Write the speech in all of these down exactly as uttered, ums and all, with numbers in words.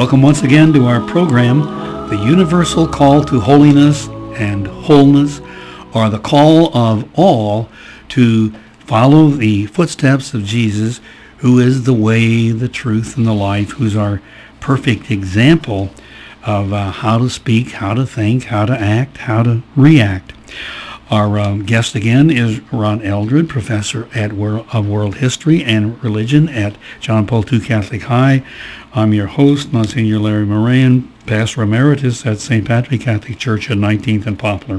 Welcome once again to our program, The Universal Call to Holiness and Wholeness, or the call of all to follow the footsteps of Jesus, who is the way, the truth, and the life, who's our perfect example of uh, how to speak, how to think, how to act, how to react. Our um, guest again is Ron Eldred, professor at World, of World History and Religion at John Paul the Second Catholic High. I'm your host, Monsignor Larry Moran, pastor emeritus at Saint Patrick Catholic Church at nineteenth and Poplar.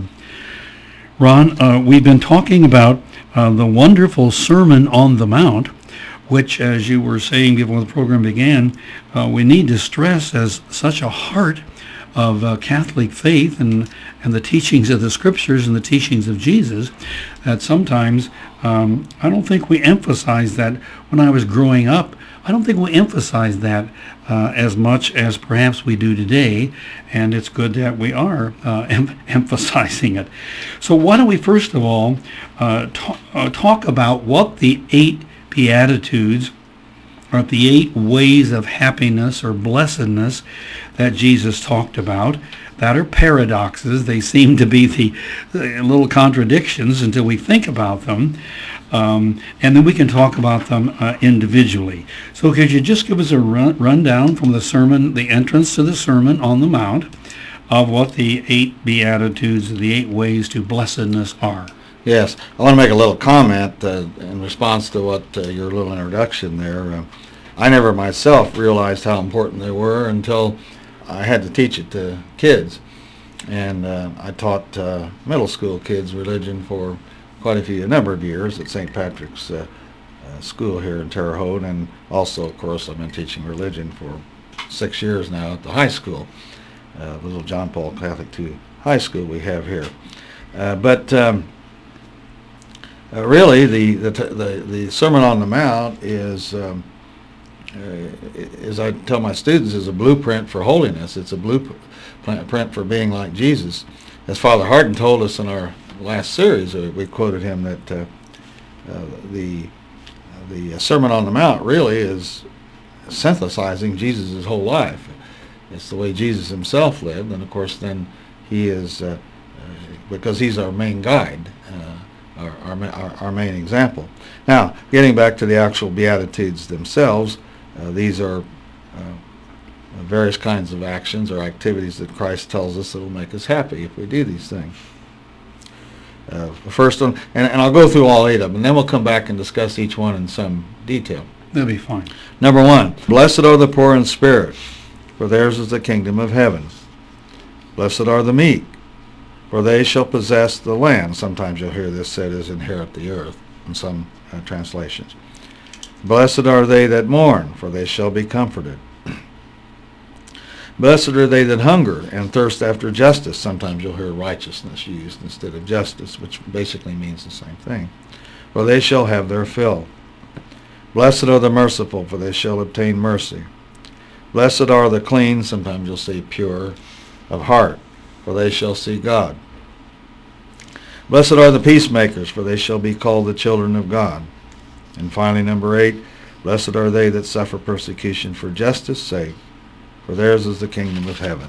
Ron, uh, we've been talking about uh, the wonderful Sermon on the Mount, which, as you were saying before the program began, uh, we need to stress as such a heart of uh, Catholic faith and, and the teachings of the Scriptures and the teachings of Jesus, that sometimes um, I don't think we emphasize that. When I was growing up, I don't think we emphasize that uh, as much as perhaps we do today, and it's good that we are uh, em- emphasizing it. So why don't we first of all uh, t- uh, talk about what the eight Beatitudes, or the eight ways of happiness or blessedness that Jesus talked about, that are paradoxes. They seem to be the, the little contradictions until we think about them. Um, and then we can talk about them uh, individually. So could you just give us a run, rundown from the sermon, the entrance to the Sermon on the Mount, of what the eight Beatitudes, the eight ways to blessedness are? Yes, I want to make a little comment uh, in response to what uh, your little introduction there. Uh, I never myself realized how important they were until I had to teach it to kids. And uh, I taught uh, middle school kids religion for quite a few, a number of years at Saint Patrick's uh, uh, School here in Terre Haute, and also, of course, I've been teaching religion for six years now at the high school, uh, the little John Paul Catholic the Second high school we have here. Uh, but um, Uh, really, the, the the the Sermon on the Mount is, um, uh, as I tell my students, is a blueprint for holiness. It's a blueprint for being like Jesus. As Father Hardon told us in our last series, uh, we quoted him that uh, uh, the the Sermon on the Mount really is synthesizing Jesus' whole life. It's the way Jesus himself lived, and of course, then he is uh, uh, because he's our main guide. Uh, Our, our, our main example. Now, getting back to the actual Beatitudes themselves, uh, these are uh, various kinds of actions or activities that Christ tells us that will make us happy if we do these things. Uh, the first one, and, and I'll go through all eight of them, and then we'll come back and discuss each one in some detail. That'll be fine. Number one, blessed are the poor in spirit, for theirs is the kingdom of heaven. Blessed are the meek, for they shall possess the land. Sometimes you'll hear this said as inherit the earth in some uh, translations. Blessed are they that mourn, for they shall be comforted. Blessed are they that hunger and thirst after justice. Sometimes you'll hear righteousness used instead of justice, which basically means the same thing. For they shall have their fill. Blessed are the merciful, for they shall obtain mercy. Blessed are the clean, sometimes you'll say pure, of heart, for they shall see God. Blessed are the peacemakers, for they shall be called the children of God. And finally, number eight, blessed are they that suffer persecution for justice' sake, for theirs is the kingdom of heaven.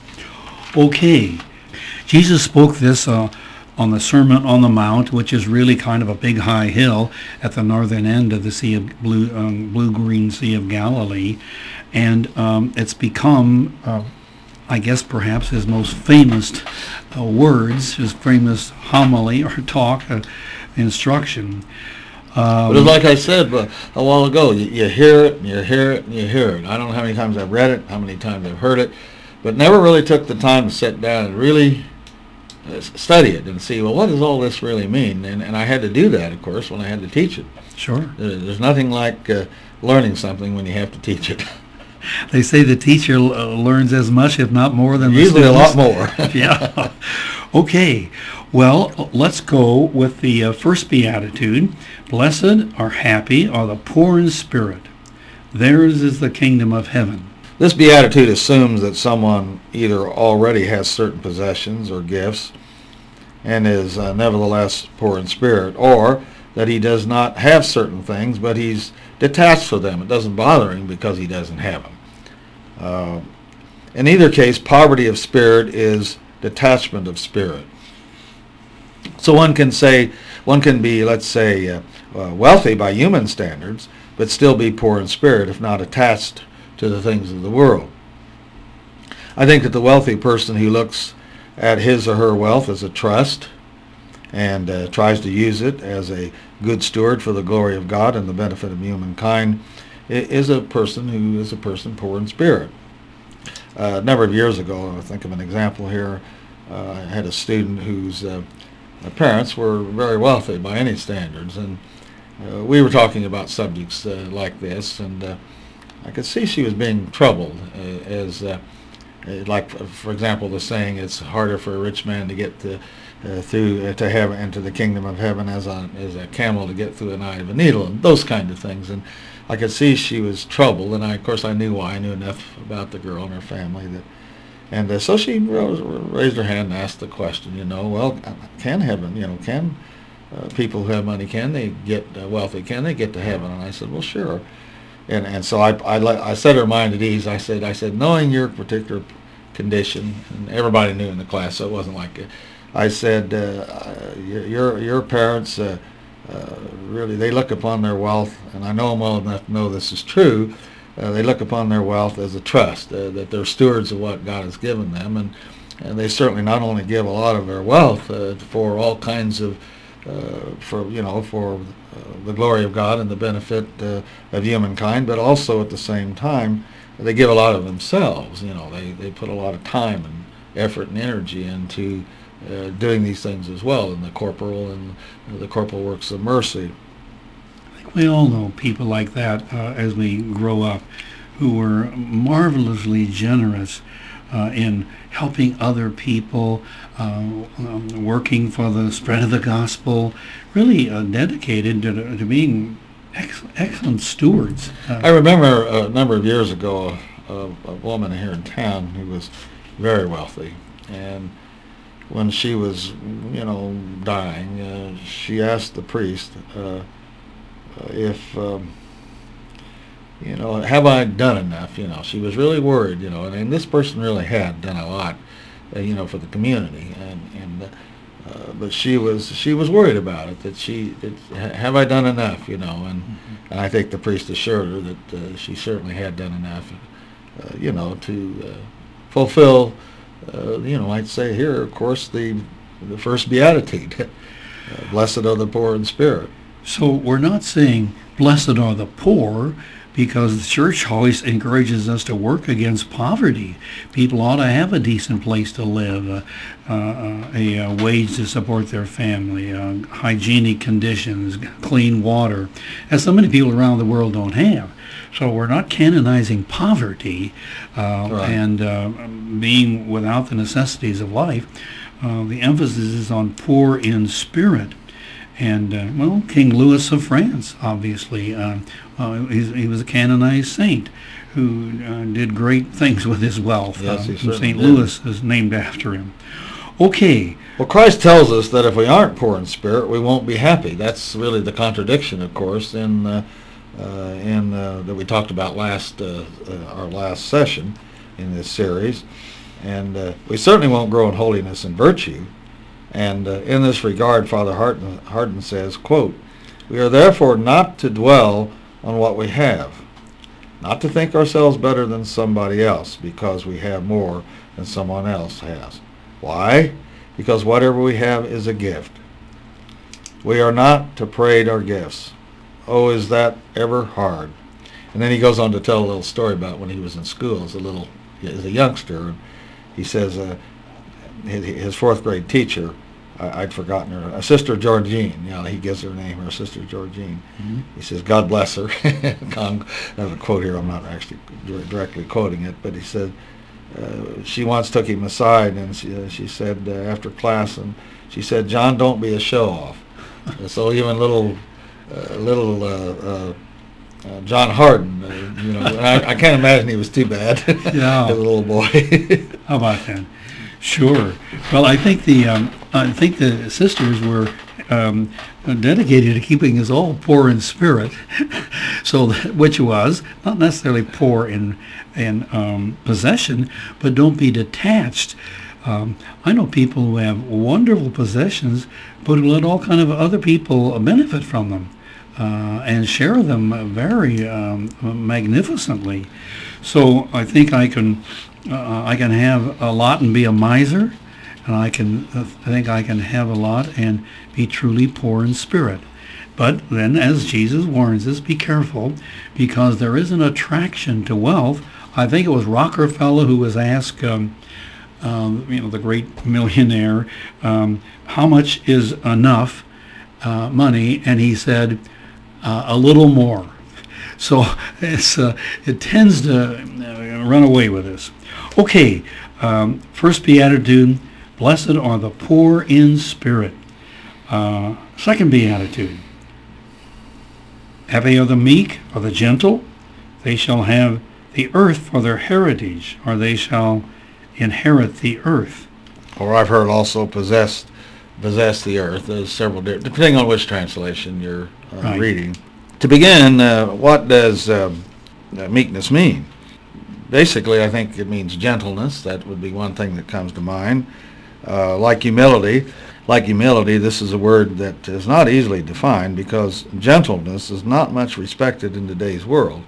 Okay. Jesus spoke this uh, on the Sermon on the Mount, which is really kind of a big high hill at the northern end of the Sea of Blue, um, blue-green Sea of Galilee. And um, it's become... Uh, I guess perhaps his most famous uh, words, his famous homily or talk, uh, instruction. Um, but it's like I said uh, a while ago, you, you hear it, and you hear it, and you hear it. I don't know how many times I've read it, how many times I've heard it, but never really took the time to sit down and really uh, study it and see, well, what does all this really mean? And, and I had to do that, of course, when I had to teach it. Sure. Uh, there's nothing like uh, learning something when you have to teach it. They say the teacher uh, learns as much, if not more, than the Usually students. a lot more. Yeah. Okay. Well, let's go with the uh, first Beatitude. Blessed or happy are the poor in spirit. Theirs is the kingdom of heaven. This Beatitude assumes that someone either already has certain possessions or gifts and is uh, nevertheless poor in spirit, or that he does not have certain things, but he's detached from them. It doesn't bother him because he doesn't have them. Uh, in either case, poverty of spirit is detachment of spirit. So one can say, one can be, let's say, uh, uh, wealthy by human standards, but still be poor in spirit if not attached to the things of the world. I think that the wealthy person who looks at his or her wealth as a trust and uh, tries to use it as a good steward for the glory of God and the benefit of humankind is a person who is a person poor in spirit. Uh, a number of years ago, I think of an example here, uh, I had a student whose uh, parents were very wealthy by any standards, and uh, we were talking about subjects uh, like this, and uh, I could see she was being troubled uh, as uh, like, for example, the saying, it's harder for a rich man to get to, uh, through uh, to heaven, into the kingdom of heaven as a, as a camel to get through an eye of a needle, and those kind of things. And I could see she was troubled, and I, of course I knew why. I knew enough about the girl and her family. that, And uh, so she rose, raised her hand and asked the question, you know, well, can heaven, you know, can uh, people who have money, can they get uh, wealthy, can they get to heaven? And I said, well, sure. And and so I, I, I set her mind at ease. I said, I said, knowing your particular condition, and everybody knew in the class, so it wasn't like, a, I said, uh, your your parents uh, uh, really, they look upon their wealth, and I know them well enough to know this is true. Uh, they look upon their wealth as a trust, uh, that they're stewards of what God has given them, and and they certainly not only give a lot of their wealth uh, for all kinds of, uh, for you know, for uh, the glory of God and the benefit uh, of humankind, but also at the same time they give a lot of themselves. You know, they they put a lot of time and effort and energy into uh, doing these things as well, in the corporal and uh, the corporal works of mercy. We all know people like that uh, as we grow up, who were marvelously generous uh, in helping other people, uh, um, working for the spread of the gospel, really uh, dedicated to, to being ex- excellent stewards. Uh, I remember a number of years ago a, a woman here in town who was very wealthy, and when she was, you know, dying, uh, she asked the priest, uh, if, um, you know, have I done enough? You know, she was really worried, you know, and, and this person really had done a lot, uh, you know, for the community, and, and uh, but she was she was worried about it, that she, that, have I done enough, you know, and, mm-hmm. and I think the priest assured her that uh, she certainly had done enough, uh, you know, to uh, fulfill, uh, you know, I'd say here, of course, the, the first beatitude, uh, blessed are the poor in spirit. So we're not saying blessed are the poor, because the church always encourages us to work against poverty. People ought to have a decent place to live, uh, uh, a, a wage to support their family, uh, hygienic conditions, clean water, as so many people around the world don't have. So we're not canonizing poverty uh, right. and uh, being without the necessities of life. Uh, the emphasis is on poor in spirit. And, uh, well, King Louis of France, obviously, uh, uh, he was a canonized saint who uh, did great things with his wealth. Yes, uh, he certainly Saint did. Louis is named after him. Okay. Well, Christ tells us that if we aren't poor in spirit, we won't be happy. That's really the contradiction, of course, in uh, uh, in uh, that we talked about last uh, uh, our last session in this series. And uh, we certainly won't grow in holiness and virtue. And uh, in this regard, Father Hardon, Hardon says, quote, "We are therefore not to dwell on what we have, not to think ourselves better than somebody else because we have more than someone else has. Why? Because whatever we have is a gift. We are not to parade our gifts. Oh, is that ever hard?" And then he goes on to tell a little story about when he was in school as a little, as a youngster. He says, uh, his fourth grade teacher, I'd forgotten her, a Sister Georgine, you know, he gives her name, her Sister Georgine. Mm-hmm. He says, God bless her. I have a quote here, I'm not actually directly quoting it, but he said, uh, she once took him aside and she, uh, she said uh, after class, and she said, John, don't be a show-off. So even little, uh, little uh, uh, uh, John Hardon, uh, you know, I, I can't imagine he was too bad, yeah. as a little boy. How about that? Sure. Well, I think the um, I think the sisters were um, dedicated to keeping us all poor in spirit, so that, which was not necessarily poor in in um, possession, but don't be detached. Um, I know people who have wonderful possessions, but who let all kind of other people benefit from them uh, and share them very um, magnificently. So I think I can uh, I can have a lot and be a miser, and I can uh, I think I can have a lot and be truly poor in spirit. But then, as Jesus warns us, be careful, because there is an attraction to wealth. I think it was Rockefeller who was asked. Um, Um, you know, the great millionaire, um, how much is enough uh, money? And he said, uh, a little more. So it's, uh, it tends to uh, run away with us. Okay, um, first beatitude, blessed are the poor in spirit. Uh, second beatitude, happy are the meek, or the gentle, they shall have the earth for their heritage, or they shall inherit the earth. Or I've heard also possess possess the earth. There's several different, depending on which translation you're uh, Right. reading. To begin, uh, what does um, uh, meekness mean? Basically, I think it means gentleness. That would be one thing that comes to mind. Uh, like humility, like humility, this is a word that is not easily defined, because gentleness is not much respected in today's world.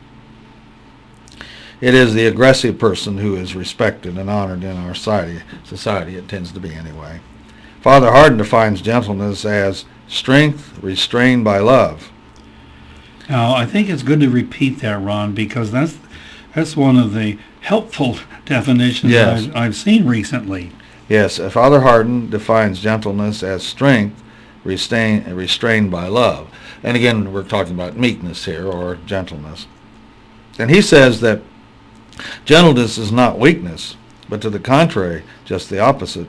It is the aggressive person who is respected and honored in our society. Society, it tends to be anyway. Father Hardin defines gentleness as strength restrained by love. Now, I think it's good to repeat that, Ron, because that's that's one of the helpful definitions Yes. I've, I've seen recently. Yes, uh, Father Hardin defines gentleness as strength restrain, restrained by love. And again, we're talking about meekness here, or gentleness. And he says that gentleness is not weakness, but to the contrary, just the opposite.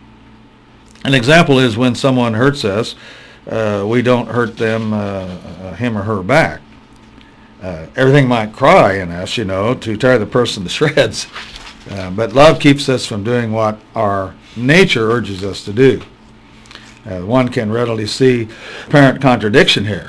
An example is when someone hurts us, uh, we don't hurt them, uh, uh, him or her back. Uh, everything might cry in us, you know, to tear the person to shreds. Uh, but love keeps us from doing what our nature urges us to do. Uh, one can readily see apparent contradiction here.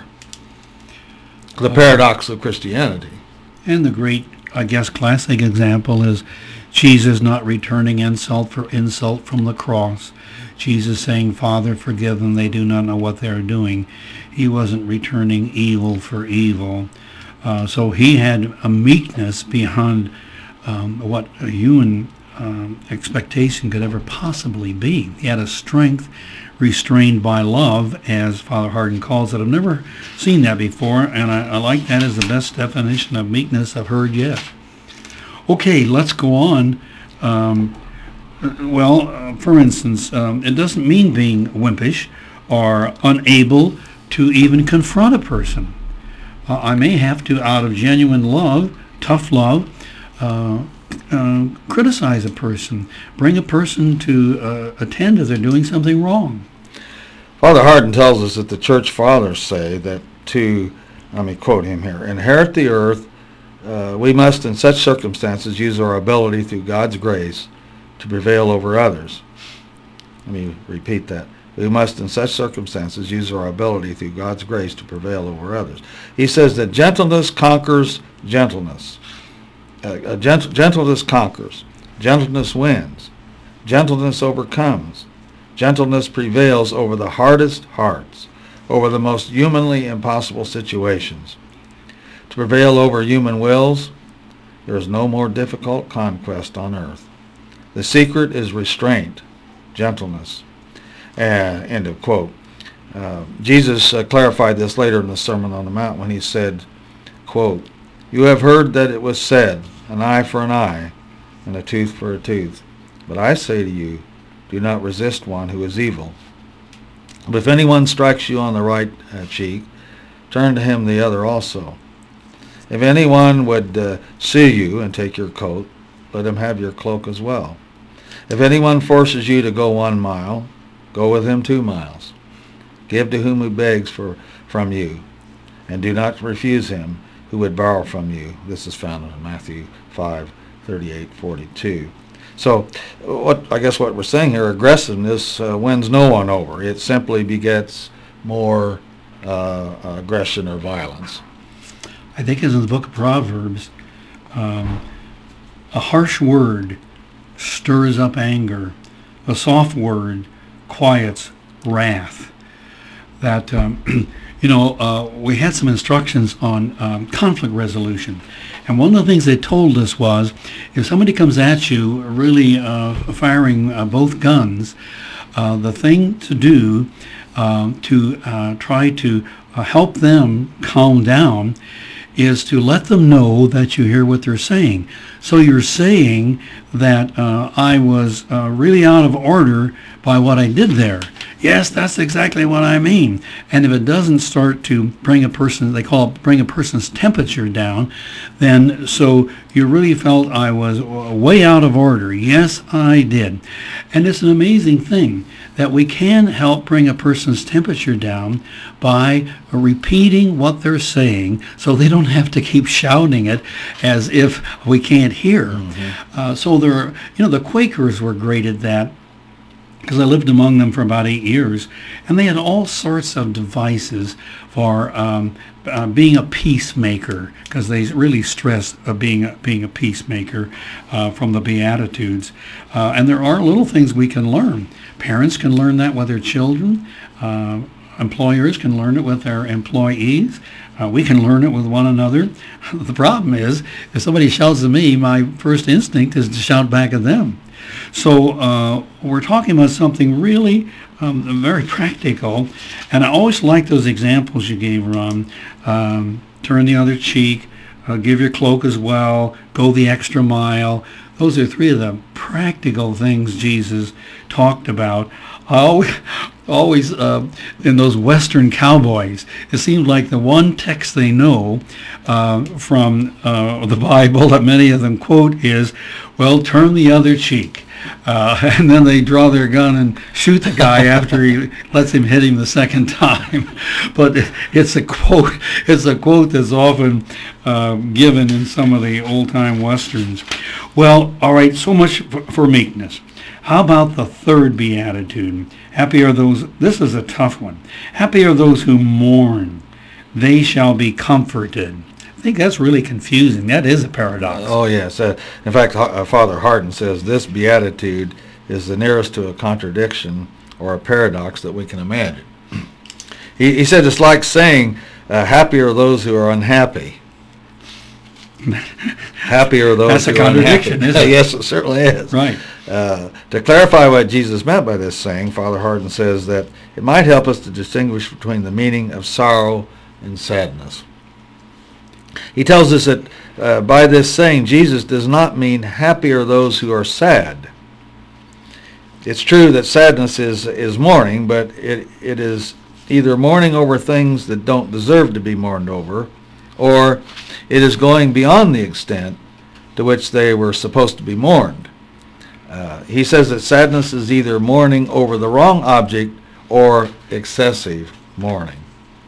The paradox of Christianity. And the great, I guess, classic example is Jesus not returning insult for insult from the cross. Jesus saying, Father, forgive them, they do not know what they are doing. He wasn't returning evil for evil. Uh, so he had a meekness beyond um, what a human um, expectation could ever possibly be. He had a strength restrained by love, as Father Hardin calls it. I've never seen that before, and I, I like that as the best definition of meekness I've heard yet. Okay, let's go on. Um, well, uh, for instance, um, it doesn't mean being wimpish or unable to even confront a person. Uh, I may have to, out of genuine love, tough love, uh, uh, criticize a person, bring a person to uh, attend if they're doing something wrong. Father Hardin tells us that the church fathers say that to, let me quote him here, inherit the earth, uh, we must in such circumstances use our ability through God's grace to prevail over others. Let me repeat that. We must in such circumstances use our ability through God's grace to prevail over others. He says that gentleness conquers gentleness. Uh, gent- gentleness conquers. Gentleness wins. Gentleness overcomes. Gentleness prevails over the hardest hearts, over the most humanly impossible situations. To prevail over human wills, there is no more difficult conquest on earth. The secret is restraint, gentleness. Uh, end of quote. Uh, Jesus uh, clarified this later in the Sermon on the Mount when he said, quote, you have heard that it was said, an eye for an eye, and a tooth for a tooth. But I say to you, do not resist one who is evil. But if anyone strikes you on the right uh, cheek, turn to him the other also. If anyone would uh, sue you and take your coat, let him have your cloak as well. If anyone forces you to go one mile, go with him two miles. Give to whom who begs for from you, and do not refuse him who would borrow from you. This is found in Matthew five, thirty-eight, forty-two. So, what I guess what we're saying here, aggressiveness uh, wins no one over. It simply begets more uh, aggression or violence. I think it's in the book of Proverbs, um, a harsh word stirs up anger. A soft word quiets wrath. That, um, you know, uh, we had some instructions on um, conflict resolution. And one of the things they told us was, if somebody comes at you really uh, firing uh, both guns, uh, the thing to do um, to uh, try to uh, help them calm down is to let them know that you hear what they're saying. So you're saying that uh, I was uh, really out of order by what I did there. Yes, that's exactly what I mean. And if it doesn't start to bring a person, they call it bring a person's temperature down, then so you really felt I was way out of order. Yes, I did. And it's an amazing thing that we can help bring a person's temperature down by repeating what they're saying so they don't have to keep shouting it as if we can't hear. Mm-hmm. Uh, so there are, you know, the Quakers were great at that, because I lived among them for about eight years, and they had all sorts of devices for um, uh, being a peacemaker, because they really stressed uh, being, a, being a peacemaker uh, from the Beatitudes. Uh, and there are little things we can learn. Parents can learn that with their children. Uh, employers can learn it with their employees. Uh, we can learn it with one another. The problem is, if somebody shouts at me, my first instinct is to shout back at them. So uh, we're talking about something really um, very practical, and I always like those examples you gave, Ron. Um, turn the other cheek, uh, give your cloak as well, go the extra mile. Those are three of the practical things Jesus talked about. I always, always uh, in those Western cowboys, it seems like the one text they know uh, from uh, the Bible that many of them quote is, well, turn the other cheek. Uh, and then they draw their gun and shoot the guy after he lets him hit him the second time. But it's a quote. It's a quote that's often uh, given in some of the old-time westerns. Well, all right. So much for, for meekness. How about the third beatitude? Happy are those. This is a tough one. Happy are those who mourn; they shall be comforted. I think that's really confusing. That is a paradox. Oh, yes. Uh, in fact, uh, Father Hardin says this beatitude is the nearest to a contradiction or a paradox that we can imagine. He, he said it's like saying, uh, happy are those who are unhappy. Happy are those That's who a contradiction, are unhappy. isn't it? Yes, it certainly is. Right. Uh, to clarify what Jesus meant by this saying, Father Hardin says that it might help us to distinguish between the meaning of sorrow and sadness. He tells us that uh, by this saying, Jesus does not mean happy are those who are sad. It's true that sadness is, is mourning, but it, it is either mourning over things that don't deserve to be mourned over, or it is going beyond the extent to which they were supposed to be mourned. Uh, he says that sadness is either mourning over the wrong object or excessive mourning.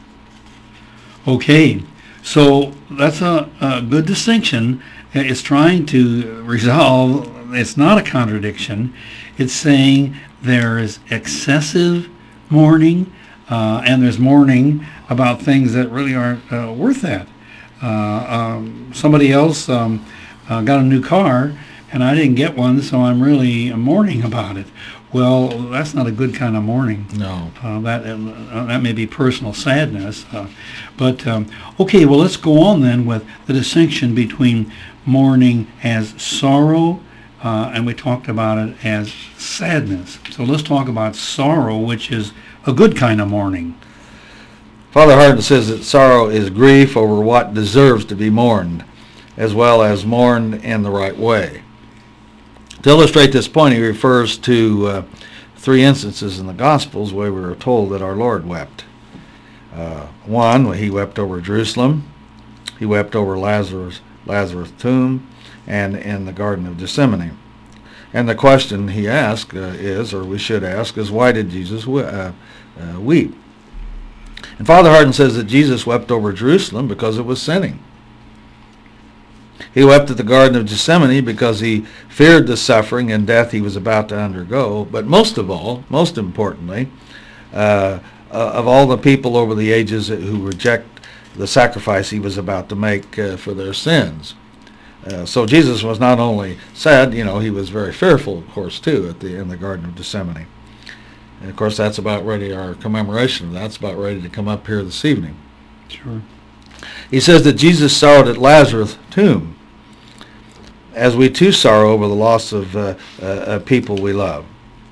Okay. So that's a, a good distinction. It's trying to resolve, it's not a contradiction. It's saying there is excessive mourning, uh, and there's mourning about things that really aren't uh, worth that. Uh, um, somebody else um, uh, got a new car, and I didn't get one, so I'm really mourning about it. Well, that's not a good kind of mourning. No. Uh, that uh, that may be personal sadness. Uh, but, um, okay, well, let's go on then with the distinction between mourning as sorrow, uh, and we talked about it as sadness. So let's talk about sorrow, which is a good kind of mourning. Father Hardin says that sorrow is grief over what deserves to be mourned, as well as mourned in the right way. To illustrate this point, he refers to uh, three instances in the Gospels where we were told that our Lord wept. Uh, one, he wept over Jerusalem. He wept over Lazarus' Lazarus' tomb, and in the Garden of Gethsemane. And the question he asked uh, is, or we should ask, is why did Jesus we- uh, uh, weep? And Father Hardin says that Jesus wept over Jerusalem because it was sinning. He wept at the Garden of Gethsemane because he feared the suffering and death he was about to undergo. But most of all, most importantly, uh, uh, of all the people over the ages who reject the sacrifice he was about to make uh, for their sins. Uh, so Jesus was not only sad, you know, he was very fearful, of course, too, at the in the Garden of Gethsemane. And of course, that's about ready. Our commemoration of that's about ready to come up here this evening. Sure. He says that Jesus sorrowed at Lazarus' tomb, as we too sorrow over the loss of uh, uh, people we love.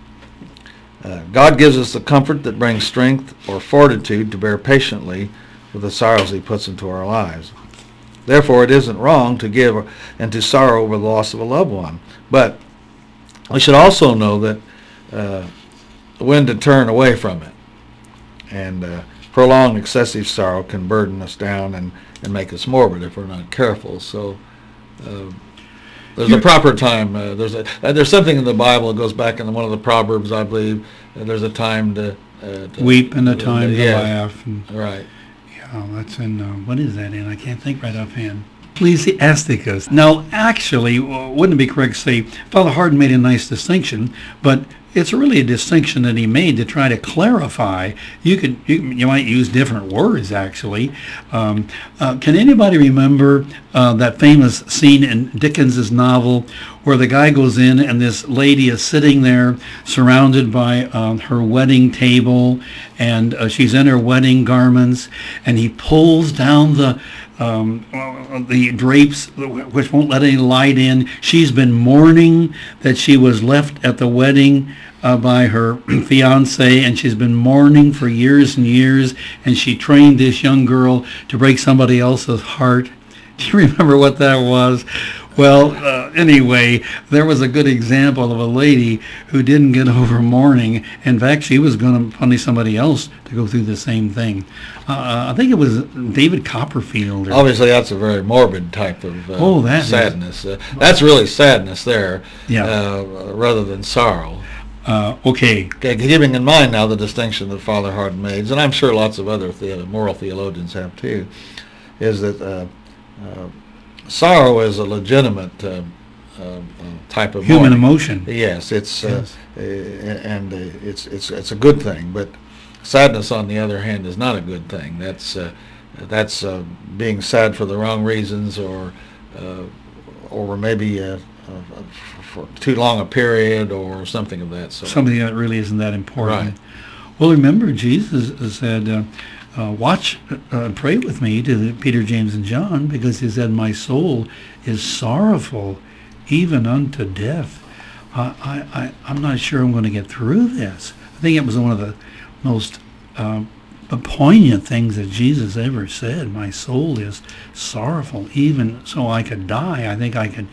Uh, God gives us the comfort that brings strength or fortitude to bear patiently with the sorrows he puts into our lives. Therefore, it isn't wrong to give and to sorrow over the loss of a loved one. But we should also know that uh, when to turn away from it. And uh, prolonged excessive sorrow can burden us down and, and make us morbid if we're not careful. So uh, there's a proper time. Uh, there's a uh, there's something in the Bible that goes back in one of the Proverbs, I believe. Uh, there's a time to, uh, to weep and a time to yeah, laugh. And, right. yeah, that's in, uh, what is that in? I can't think right offhand. Ecclesiasticus. Now, actually, wouldn't it be correct to say Father Hardin made a nice distinction, but it's really a distinction that he made to try to clarify. You could you, you might use different words, actually. Um, uh, can anybody remember uh, that famous scene in Dickens's novel where the guy goes in and this lady is sitting there surrounded by um, her wedding table, and uh, she's in her wedding garments, and he pulls down the Um, the drapes which won't let any light in. She's been mourning that she was left at the wedding uh, by her fiance, and she's been mourning for years and years, and she trained this young girl to break somebody else's heart. Do you remember what that was? Well, uh, anyway, there was a good example of a lady who didn't get over mourning. In fact, she was going to punish somebody else to go through the same thing. Uh, I think it was David Copperfield. Or, Obviously, that's a very morbid type of uh, oh, that sadness. Uh, that's really sadness there, yeah. uh, rather than sorrow. Uh, okay. okay. Keeping in mind now the distinction that Father Hardin made, and I'm sure lots of other the- moral theologians have too, is that uh, uh, sorrow is a legitimate uh, uh, type of human mourning. emotion. Yes, it's Yes. Uh, uh, and uh, it's it's it's a good thing. But sadness, on the other hand, is not a good thing. That's uh, that's uh, being sad for the wrong reasons, or uh, or maybe uh, uh, for too long a period, or something of that sort. Something that really isn't that important. Right. Well, remember, Jesus said, uh, uh, watch uh, and pray with me to the Peter, James, and John, because he said, my soul is sorrowful even unto death. Uh, I, I, I'm not sure I'm going to get through this. I think it was one of the most uh, poignant things that Jesus ever said. My soul is sorrowful, even so I could die. I think I could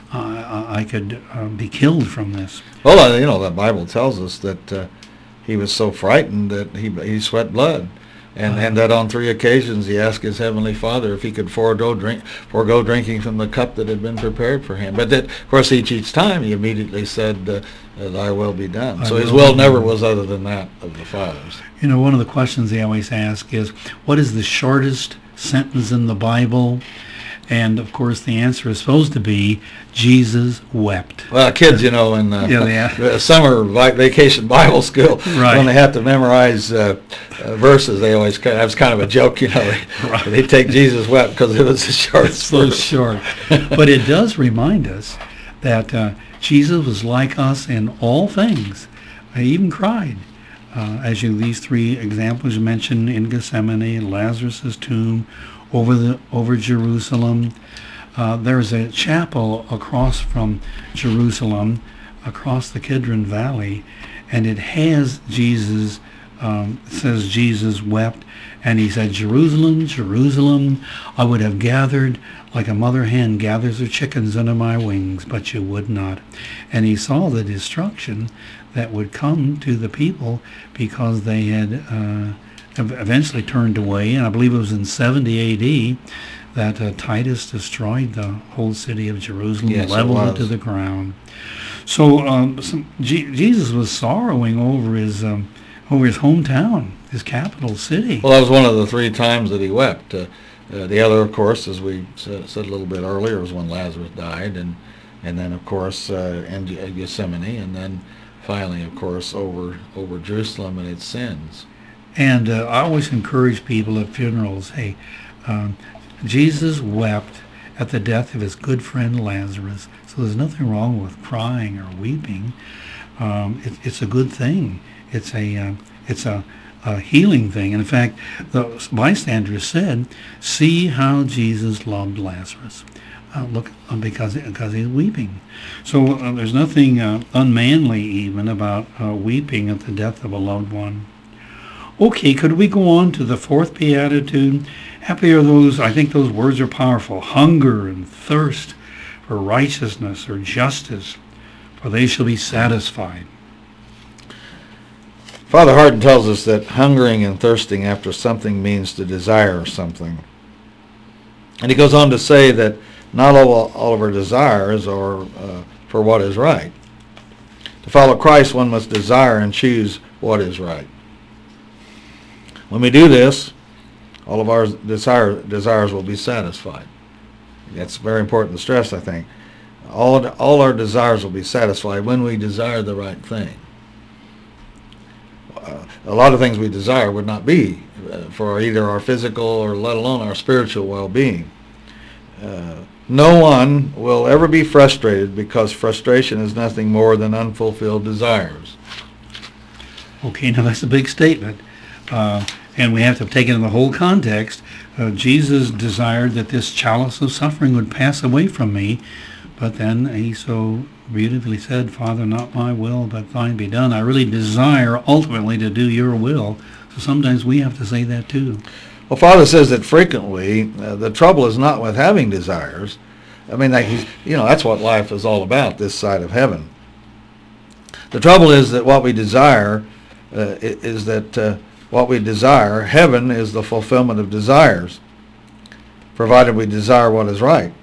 uh, I could uh, be killed from this. Well, uh, you know, the Bible tells us that uh, he was so frightened that he he sweat blood. And, Uh, and that on three occasions he asked his heavenly Father if he could forego, drink, forego drinking from the cup that had been prepared for him. But that, of course, each each time he immediately said, uh, thy will be done. Thy So his will will be never done. was other than that of the Father's. You know, one of the questions they always ask is, what is the shortest sentence in the Bible? And, of course, the answer is supposed to be, Jesus wept. Well, kids, you know, in uh, Yeah, yeah. the summer vi- vacation Bible school, Right. when they have to memorize uh, uh, verses, they always kind of, that was kind of a joke, you know. They, Right. they take Jesus wept because it was the shortest It's so verse. short. But it does remind us that uh, Jesus was like us in all things. He even cried. Uh, as you these three examples you mentioned in Gethsemane, Lazarus' tomb, over the over Jerusalem. Uh, there's a chapel across from Jerusalem, across the Kidron Valley, and it has Jesus, um, it says Jesus wept, and he said, Jerusalem, Jerusalem, I would have gathered like a mother hen gathers her chickens under my wings, but you would not. And he saw the destruction that would come to the people because they had uh, eventually turned away, and I believe it was in seventy A D that uh, Titus destroyed the whole city of Jerusalem, Yes, it leveled it, was. to the ground. So um, some, G- Jesus was sorrowing over his um, over his hometown, his capital city. Well, that was one of the three times that he wept. Uh, uh, the other, of course, as we said, said a little bit earlier, was when Lazarus died, and and then, of course, uh, in Gethsemane, and then finally, of course, over over Jerusalem and its sins. And uh, I always encourage people at funerals, hey, um, Jesus wept at the death of his good friend Lazarus. So there's nothing wrong with crying or weeping. Um, it, it's a good thing. It's a uh, it's a, a healing thing. And in fact, the bystanders said, "See how Jesus loved Lazarus." Uh, look, uh, because because he's weeping. So uh, there's nothing uh, unmanly even about uh, weeping at the death of a loved one. Okay, could we go on to the fourth beatitude? Happy are those, I think those words are powerful, hunger and thirst for righteousness or justice, for they shall be satisfied. Father Hardin tells us that hungering and thirsting after something means to desire something. And he goes on to say that not all, all of our desires are uh, for what is right. To follow Christ, one must desire and choose what is right. When we do this, all of our desire, desires will be satisfied. That's very important to stress, I think. All, all our desires will be satisfied when we desire the right thing. Uh, a lot of things we desire would not be uh, for either our physical or let alone our spiritual well-being. Uh, no one will ever be frustrated because frustration is nothing more than unfulfilled desires. Okay, now that's a big statement. Uh, and we have to take it in the whole context. Uh, Jesus desired that this chalice of suffering would pass away from me, but then he so beautifully said, Father, not my will, but thine be done. I really desire ultimately to do your will. So sometimes we have to say that too. Well, Father says that frequently uh, the trouble is not with having desires. I mean, like he's, you know, that's what life is all about, this side of heaven. The trouble is that what we desire uh, is that uh, what we desire, heaven is the fulfillment of desires, provided we desire what is right.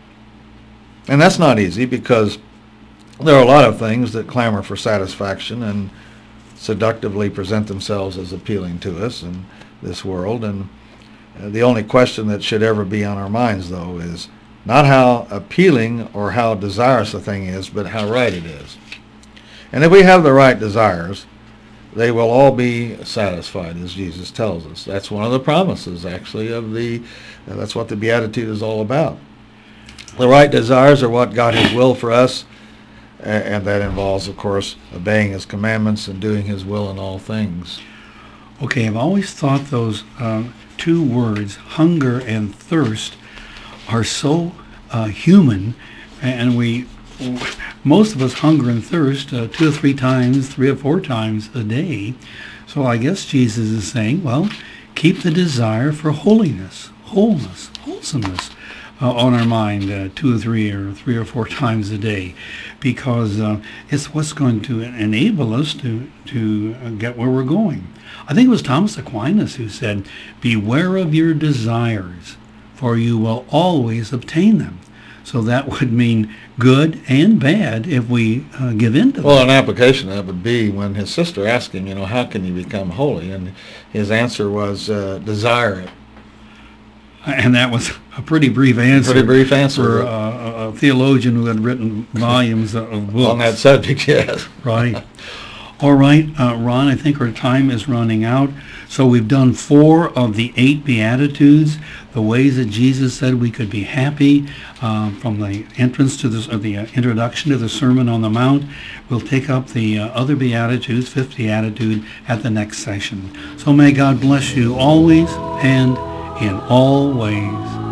And that's not easy because there are a lot of things that clamor for satisfaction and seductively present themselves as appealing to us in this world. And uh, the only question that should ever be on our minds, though, is not how appealing or how desirous a thing is, but how right it is. And if we have the right desires, they will all be satisfied, as Jesus tells us. That's one of the promises, actually, of the, uh, that's what the Beatitude is all about. The right desires are what God has willed for us, and that involves, of course, obeying his commandments and doing his will in all things. Okay, I've always thought those uh, two words, hunger and thirst, are so uh, human, and we, most of us hunger and thirst uh, two or three times, three or four times a day. So I guess Jesus is saying, well, keep the desire for holiness, wholeness, wholesomeness uh, on our mind uh, two or three or three or four times a day, because uh, it's what's going to enable us to, to uh, get where we're going. I think it was Thomas Aquinas who said, beware of your desires, for you will always obtain them. So that would mean good and bad if we uh, give in to them. Well, an application of that would be when his sister asked him, you know, how can you become holy? And his answer was, uh, desire it. And that was a pretty brief answer. Pretty brief answer. For uh, a theologian who had written volumes of books. On that subject, yes. Right. All right, uh, Ron, I think our time is running out. So we've done four of the eight Beatitudes, the ways that Jesus said we could be happy uh, from the entrance to the, or the uh, introduction to the Sermon on the Mount. We'll take up the uh, other Beatitudes, fifth Beatitude, at the next session. So may God bless you always and in all ways.